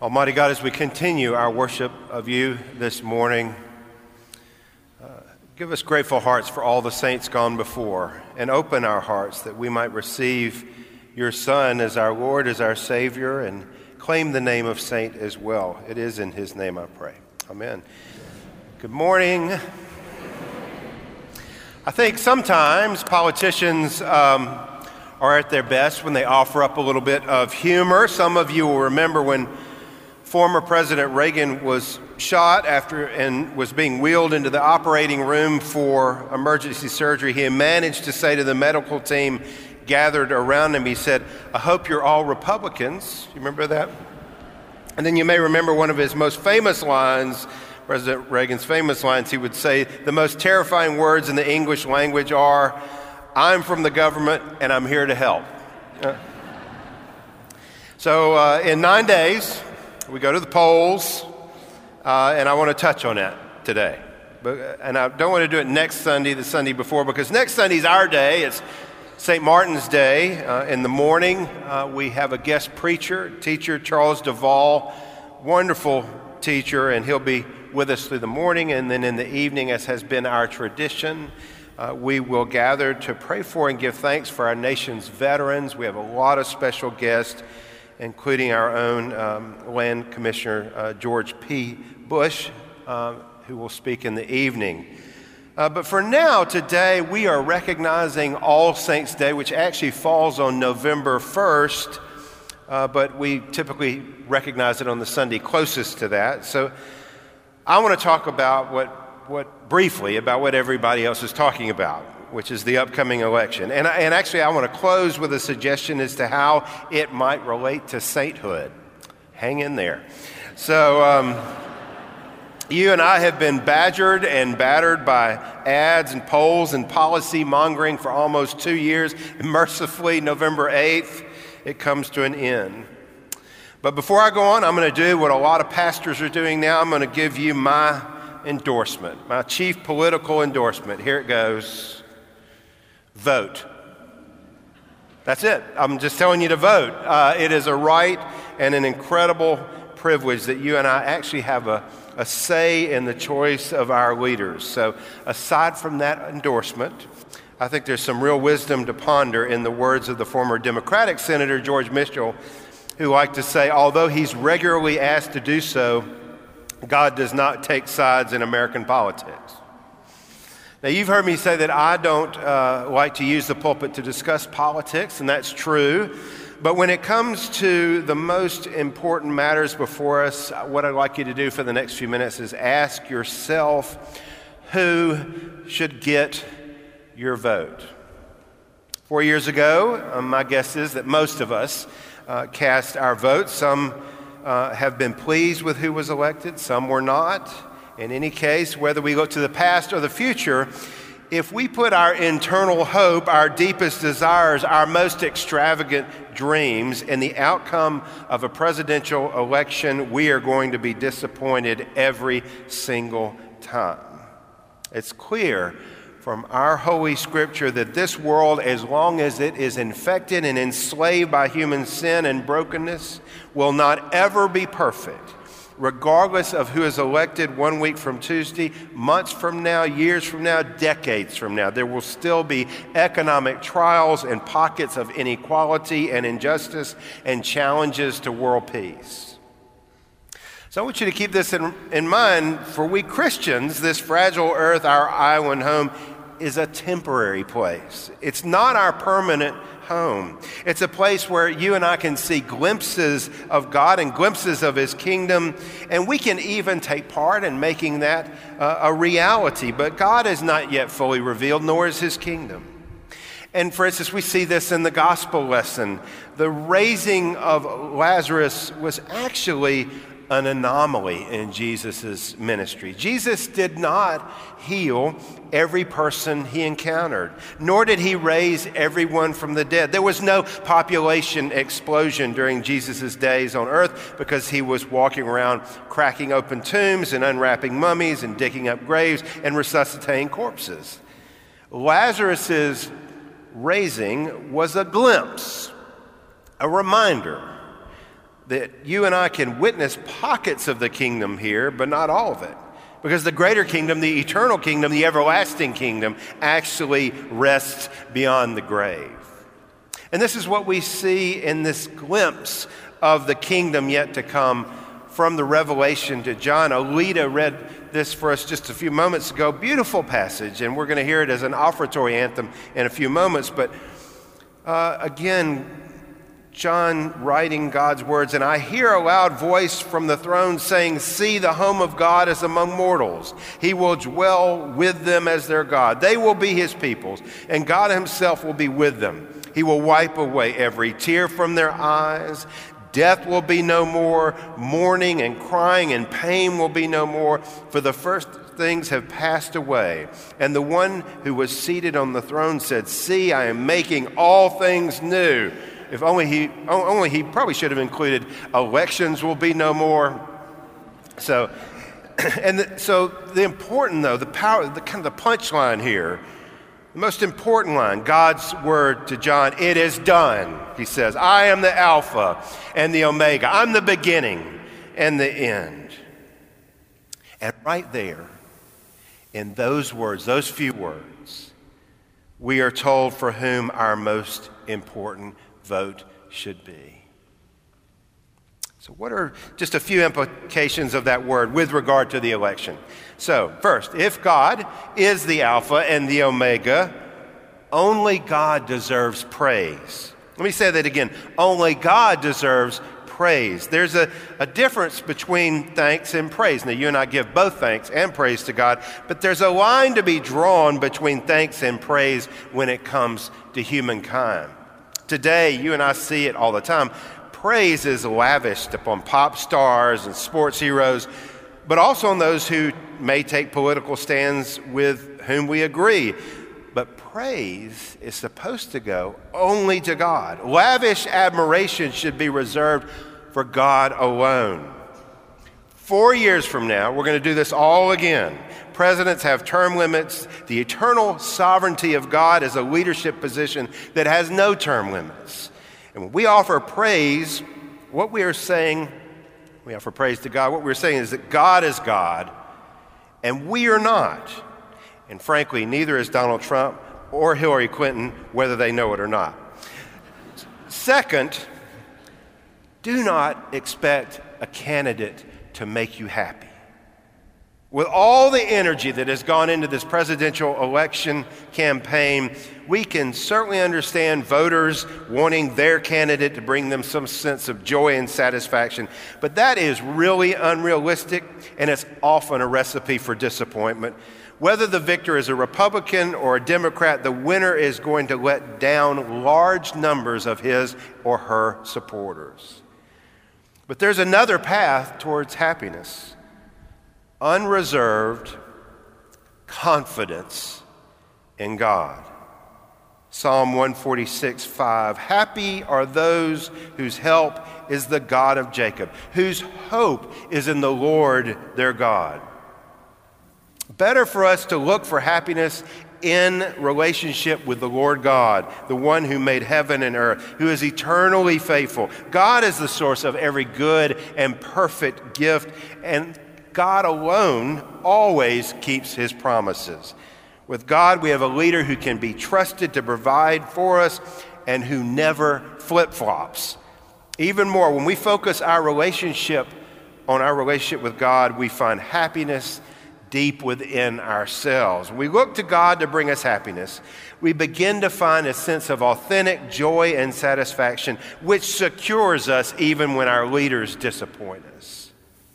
Almighty God, as we continue our worship of you this morning, give us grateful hearts for all the saints gone before, and open our hearts that we might receive your Son as our Lord, as our Savior, and claim the name of Saint as well. It is in his name I pray. Amen. Good morning. I think sometimes politicians are at their best when they offer up a little bit of humor. Some of you will remember when former President Reagan was shot and was being wheeled into the operating room for emergency surgery. He managed to say to the medical team gathered around him, he said, "I hope you're all Republicans." You remember that? And then you may remember one of his most famous lines, President Reagan's famous lines. He would say, the most terrifying words in the English language are, "I'm from the government and I'm here to help." So in 9 days, we go to the polls, and I want to touch on that today. And I don't want to do it next Sunday, the Sunday before, because next Sunday's our day. It's St. Martin's Day. In the morning, we have a guest preacher, teacher Charles Duvall, wonderful teacher, and he'll be with us through the morning. And then in the evening, as has been our tradition, we will gather to pray for and give thanks for our nation's veterans. We have a lot of special guests, including our own Land Commissioner George P. Bush, who will speak in the evening. But for now, today, we are recognizing All Saints' Day, which actually falls on November 1st, but we typically recognize it on the Sunday closest to that. So I want to talk about briefly about what everybody else is talking about, which is the upcoming election. And actually, I want to close with a suggestion as to how it might relate to sainthood. Hang in there. So you and I have been badgered and battered by ads and polls and policy mongering for almost 2 years. And mercifully, November 8th, it comes to an end. But before I go on, I'm going to do what a lot of pastors are doing now. I'm going to give you my endorsement, my chief political endorsement. Here it goes. Vote. That's it. I'm just telling you to vote. It is a right and an incredible privilege that you and I actually have a say in the choice of our leaders. So aside from that endorsement, I think there's some real wisdom to ponder in the words of the former Democratic Senator George Mitchell, who liked to say, although he's regularly asked to do so, God does not take sides in American politics. Now, you've heard me say that I don't like to use the pulpit to discuss politics, and that's true. But when it comes to the most important matters before us, what I'd like you to do for the next few minutes is ask yourself, who should get your vote? 4 years ago, my guess is that most of us cast our votes. Some have been pleased with who was elected, some were not. In any case, whether we look to the past or the future, if we put our internal hope, our deepest desires, our most extravagant dreams in the outcome of a presidential election, we are going to be disappointed every single time. It's clear from our Holy Scripture that this world, as long as it is infected and enslaved by human sin and brokenness, will not ever be perfect. Regardless of who is elected 1 week from Tuesday, months from now, years from now, decades from now, there will still be economic trials and pockets of inequality and injustice and challenges to world peace. So I want you to keep this in mind. For we Christians, this fragile earth, our island home, is a temporary place. It's not our permanent home. It's a place where you and I can see glimpses of God and glimpses of His kingdom, and we can even take part in making that a reality. But God is not yet fully revealed, nor is His kingdom. And for instance, we see this in the gospel lesson. The raising of Lazarus was actually an anomaly in Jesus' ministry. Jesus did not heal every person he encountered, nor did he raise everyone from the dead. There was no population explosion during Jesus' days on earth because he was walking around cracking open tombs and unwrapping mummies and digging up graves and resuscitating corpses. Lazarus' raising was a glimpse, a reminder that you and I can witness pockets of the kingdom here, but not all of it. Because the greater kingdom, the eternal kingdom, the everlasting kingdom, actually rests beyond the grave. And this is what we see in this glimpse of the kingdom yet to come from the Revelation to John. Alita read this for us just a few moments ago. Beautiful passage, and we're going to hear it as an offertory anthem in a few moments. But again, John writing God's words, and I hear a loud voice from the throne saying, "See, the home of God is among mortals. He will dwell with them as their God. They will be his peoples, and God himself will be with them. He will wipe away every tear from their eyes. Death will be no more. Mourning and crying and pain will be no more, for the first things have passed away." And the one who was seated on the throne said, "See, I am making all things new." If only he probably should have included elections will be no more. So the important though, the power, the kind of the punchline here, the most important line, God's word to John, "It is done," he says. "I am the Alpha and the Omega. I'm the beginning and the end." And right there, in those words, those few words, we are told for whom our most important vote should be. So what are just a few implications of that word with regard to the election? So first, if God is the Alpha and the Omega, only God deserves praise. Let me say that again. Only God deserves praise. There's a difference between thanks and praise. Now, you and I give both thanks and praise to God, but there's a line to be drawn between thanks and praise when it comes to humankind. Today, you and I see it all the time. Praise is lavished upon pop stars and sports heroes, but also on those who may take political stands with whom we agree. But praise is supposed to go only to God. Lavish admiration should be reserved for God alone. 4 years from now, we're going to do this all again. Presidents have term limits. The eternal sovereignty of God is a leadership position that has no term limits. And when we offer praise, what we are saying, we offer praise to God, what we're saying is that God is God, and we are not. And frankly, neither is Donald Trump or Hillary Clinton, whether they know it or not. Second, do not expect a candidate to make you happy. With all the energy that has gone into this presidential election campaign, we can certainly understand voters wanting their candidate to bring them some sense of joy and satisfaction, but that is really unrealistic, and it's often a recipe for disappointment. Whether the victor is a Republican or a Democrat, the winner is going to let down large numbers of his or her supporters. But there's another path towards happiness: unreserved confidence in God. Psalm 146:5, "Happy are those whose help is the God of Jacob, whose hope is in the Lord their God." Better for us to look for happiness in relationship with the Lord God, the one who made heaven and earth, who is eternally faithful. God is the source of every good and perfect gift, and God alone always keeps his promises. With God, we have a leader who can be trusted to provide for us and who never flip-flops. Even more, when we focus on our relationship with God, we find happiness deep within ourselves. When we look to God to bring us happiness, we begin to find a sense of authentic joy and satisfaction, which secures us even when our leaders disappoint us.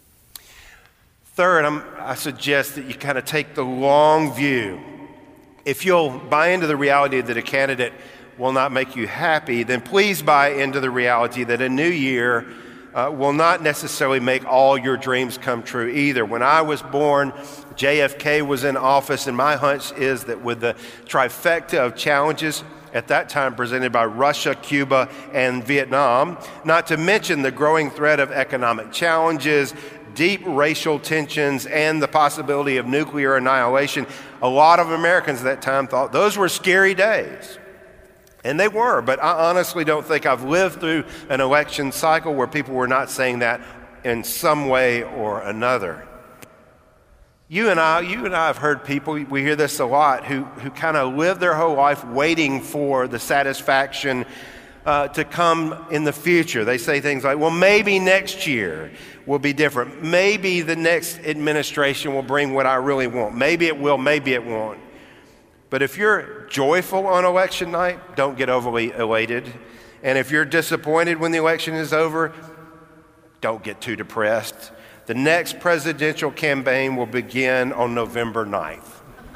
Third, I suggest that you kind of take the long view. If you'll buy into the reality that a candidate will not make you happy, then please buy into the reality that a new year will not necessarily make all your dreams come true either. When I was born, JFK was in office, and my hunch is that with the trifecta of challenges at that time presented by Russia, Cuba, and Vietnam, not to mention the growing threat of economic challenges, deep racial tensions, and the possibility of nuclear annihilation, a lot of Americans at that time thought those were scary days. And they were, but I honestly don't think I've lived through an election cycle where people were not saying that in some way or another. You and I have heard people, we hear this a lot, who kind of live their whole life waiting for the satisfaction to come in the future. They say things like, well, maybe next year will be different. Maybe the next administration will bring what I really want. Maybe it will, maybe it won't. But if you're joyful on election night, don't get overly elated. And if you're disappointed when the election is over, don't get too depressed. The next presidential campaign will begin on November 9th.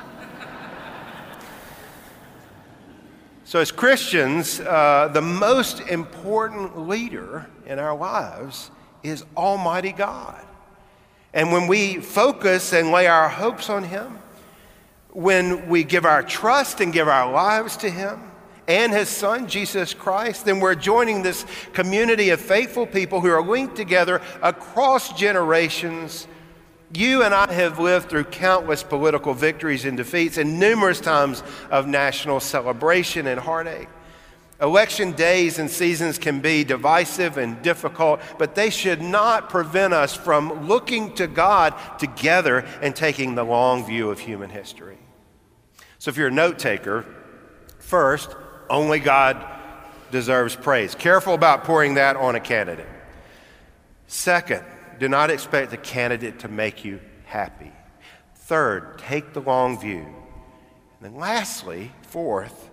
So as Christians, the most important leader in our lives is Almighty God. And when we focus and lay our hopes on Him, when we give our trust and give our lives to Him and His Son, Jesus Christ, then we're joining this community of faithful people who are linked together across generations. You and I have lived through countless political victories and defeats and numerous times of national celebration and heartache. Election days and seasons can be divisive and difficult, but they should not prevent us from looking to God together and taking the long view of human history. So if you're a note taker, first, only God deserves praise. Careful about pouring that on a candidate. Second, do not expect the candidate to make you happy. Third, take the long view. And then lastly, fourth,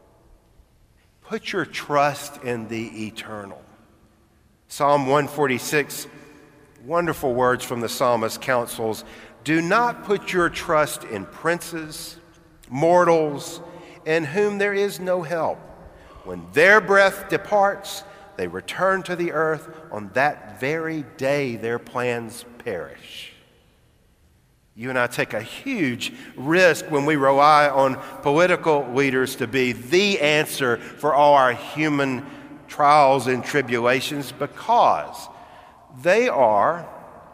put your trust in the eternal. Psalm 146, wonderful words from the psalmist counsels, do not put your trust in princes, mortals, in whom there is no help. When their breath departs, they return to the earth. On that very day, their plans perish. You and I take a huge risk when we rely on political leaders to be the answer for all our human trials and tribulations, because they are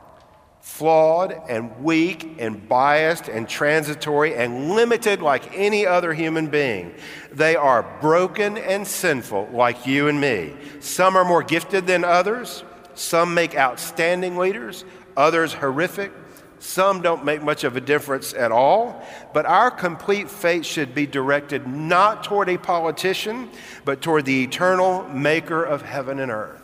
flawed and weak and biased and transitory and limited like any other human being. They are broken and sinful like you and me. Some are more gifted than others. Some make outstanding leaders, others horrific. Some don't make much of a difference at all. But our complete faith should be directed not toward a politician, but toward the eternal maker of heaven and earth.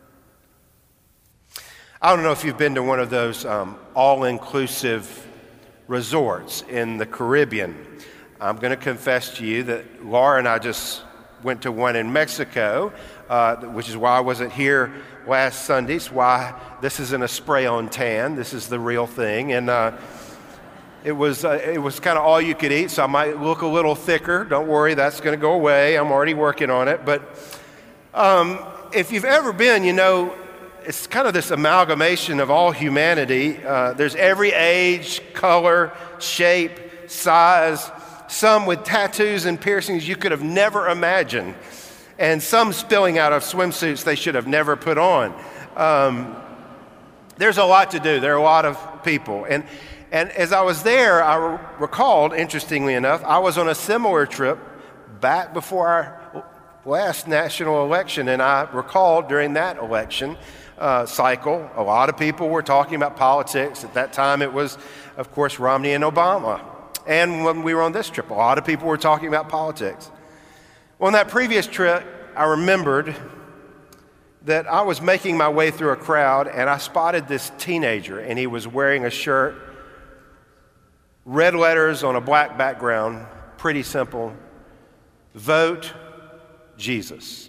I don't know if you've been to one of those all-inclusive resorts in the Caribbean. I'm going to confess to you that Laura and I just went to one in Mexico, which is why I wasn't here last Sunday. It's why this isn't a spray-on tan. This is the real thing. And it was kind of all you could eat, so I might look a little thicker. Don't worry, that's going to go away. I'm already working on it. But if you've ever been, you know, it's kind of this amalgamation of all humanity. There's every age, color, shape, size, some with tattoos and piercings you could have never imagined, and some spilling out of swimsuits they should have never put on. There's a lot to do. There are a lot of people. And as I was there, I recalled, interestingly enough, I was on a similar trip back before our last national election, and I recalled during that election cycle, a lot of people were talking about politics. At that time, it was, of course, Romney and Obama. And when we were on this trip, a lot of people were talking about politics. Well, on that previous trip, I remembered that I was making my way through a crowd, and I spotted this teenager, and he was wearing a shirt, red letters on a black background, pretty simple, "Vote Jesus."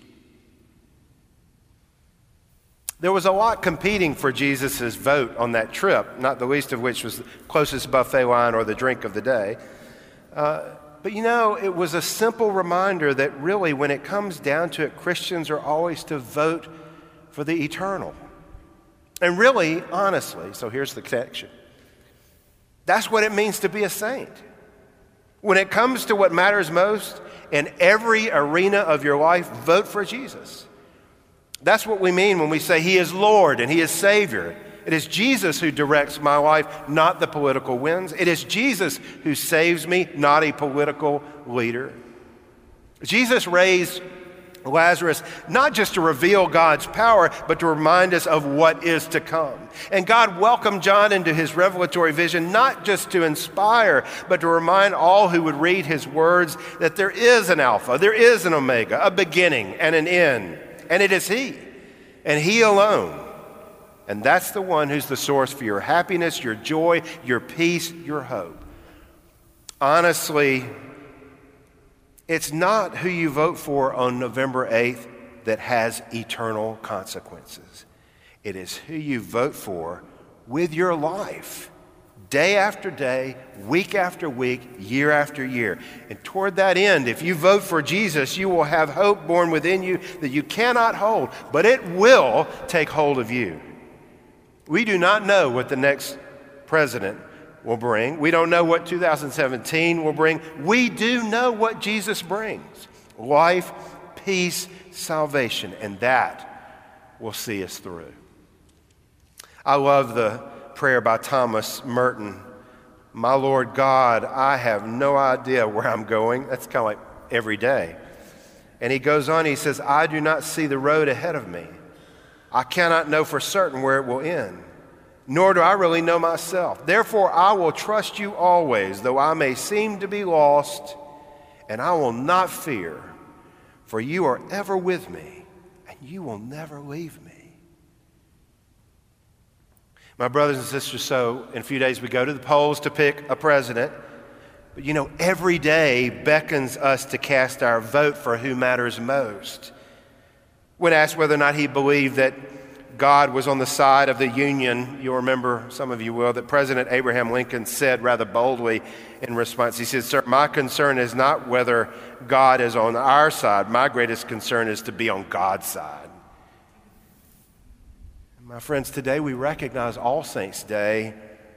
There was a lot competing for Jesus' vote on that trip, not the least of which was the closest buffet line or the drink of the day. But you know, it was a simple reminder that really, when it comes down to it, Christians are always to vote for the eternal. And really, honestly, so here's the connection. That's what it means to be a saint. When it comes to what matters most in every arena of your life, vote for Jesus. That's what we mean when we say He is Lord and He is Savior. It is Jesus who directs my life, not the political winds. It is Jesus who saves me, not a political leader. Jesus raised Lazarus not just to reveal God's power, but to remind us of what is to come. And God welcomed John into his revelatory vision, not just to inspire, but to remind all who would read his words that there is an Alpha, there is an Omega, a beginning and an end. And it is He, and He alone. And that's the one who's the source for your happiness, your joy, your peace, your hope. Honestly, it's not who you vote for on November 8th that has eternal consequences. It is who you vote for with your life, day after day, week after week, year after year. And toward that end, if you vote for Jesus, you will have hope born within you that you cannot hold, but it will take hold of you. We do not know what the next president will bring. We don't know what 2017 will bring. We do know what Jesus brings: life, peace, salvation, and that will see us through. I love the prayer by Thomas Merton. My Lord God, I have no idea where I'm going. That's kind of like every day. And he goes on, he says, I do not see the road ahead of me. I cannot know for certain where it will end, nor do I really know myself. Therefore, I will trust you always, though I may seem to be lost, and I will not fear, for you are ever with me, and you will never leave me. My brothers and sisters, so in a few days we go to the polls to pick a president. But you know, every day beckons us to cast our vote for who matters most. When asked whether or not he believed that God was on the side of the Union, you'll remember, some of you will, that President Abraham Lincoln said rather boldly in response, he said, Sir, my concern is not whether God is on our side. My greatest concern is to be on God's side. My friends, today we recognize All Saints' Day,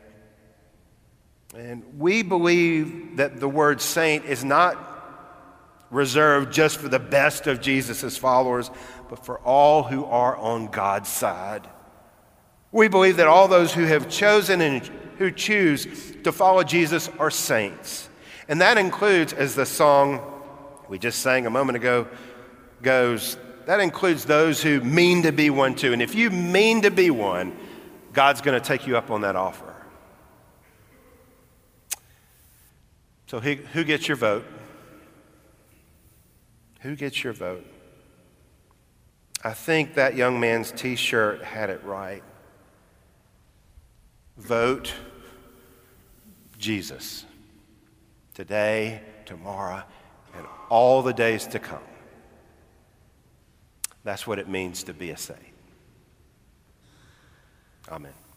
and we believe that the word saint is not reserved just for the best of Jesus' followers, but for all who are on God's side. We believe that all those who have chosen and who choose to follow Jesus are saints. And that includes, as the song we just sang a moment ago goes, that includes those who mean to be one too. And if you mean to be one, God's going to take you up on that offer. So who gets your vote? Who gets your vote? I think that young man's T-shirt had it right. Vote Jesus. Today, tomorrow, and all the days to come. That's what it means to be a saint. Amen.